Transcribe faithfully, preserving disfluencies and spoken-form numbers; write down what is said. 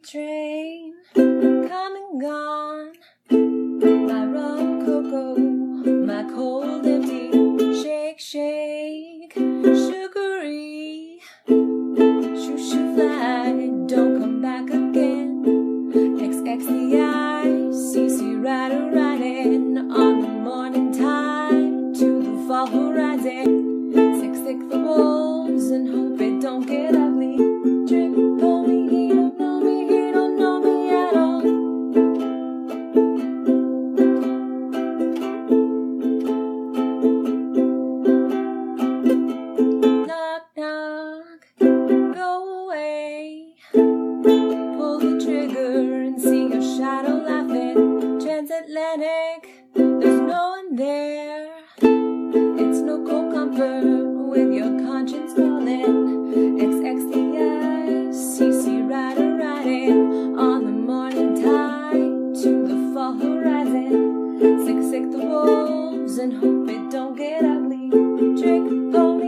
train, come and gone. My rum cocoa, my cold empty, shake, shake, sugary. Shoo shoo fly, don't come back again. X X the I, C C rider riding on the morning tide to the fall horizon. Sick, sick the wolves and hope it don't get ugly. Drink, call me, he don't know me, he don't know me at all. Knock, knock, go away. Pull the trigger and see your shadow laughing. Transatlantic, there's no one there. It's no cold comfort with your conscience calling. X X the I, C C rider riding on the morning tide to the fall horizon. Sick, sick the wolves and hope it don't get ugly. Trick, pony.